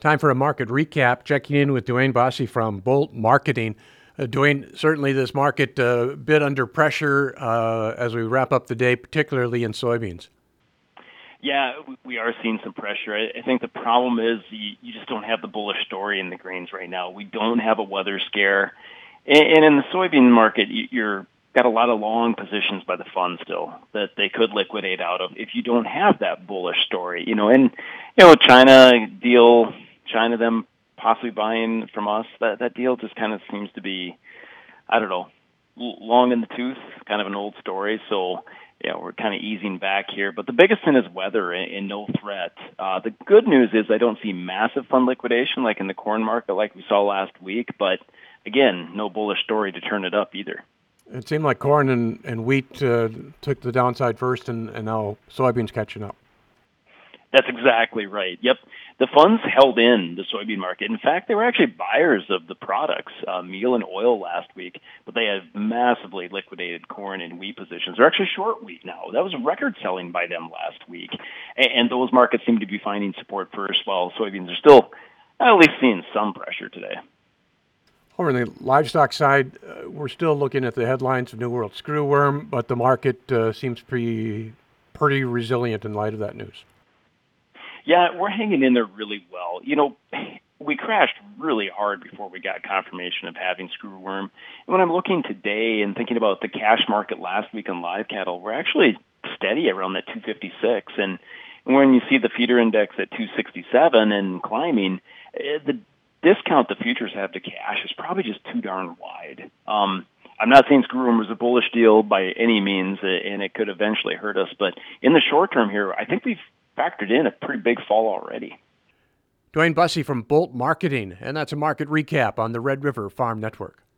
Time for a market recap. Checking in with Dwayne Bossy from Bolt Marketing. Dwayne, certainly this market a bit under pressure as we wrap up the day, particularly in soybeans. Yeah, we are seeing some pressure. I think the problem is you just don't have the bullish story in the grains right now. We don't have a weather scare. And in the soybean market, you're got a lot of long positions by the fund still that they could liquidate out of if you don't have that bullish story. China them possibly buying from us, that deal just kind of seems to be, I don't know, long in the tooth, kind of an old story. So, yeah, we're kind of easing back here. But the biggest thing is weather and no threat. The good news is I don't see massive fund liquidation like in the corn market like we saw last week. But, again, no bullish story to turn it up either. It seemed like corn and wheat took the downside first, and now soybeans catching up. That's exactly right. Yep. The funds held in the soybean market. In fact, they were actually buyers of the products, meal and oil last week, but they have massively liquidated corn and wheat positions. They're actually short wheat now. That was record selling by them last week. And those markets seem to be finding support first, while soybeans are still at least seeing some pressure today. Over on the livestock side, we're still looking at the headlines of New World screwworm, but the market seems pretty resilient in light of that news. Yeah, we're hanging in there really well. We crashed really hard before we got confirmation of having screwworm. And when I'm looking today and thinking about the cash market last week on live cattle, we're actually steady around that 256. And when you see the feeder index at 267 and climbing, the discount the futures have to cash is probably just too darn wide. I'm not saying screwworm was a bullish deal by any means, and it could eventually hurt us. But in the short term here, I think we've factored in a pretty big fall already. Dwayne Bossy from Bolt Marketing, and that's a market recap on the Red River Farm Network.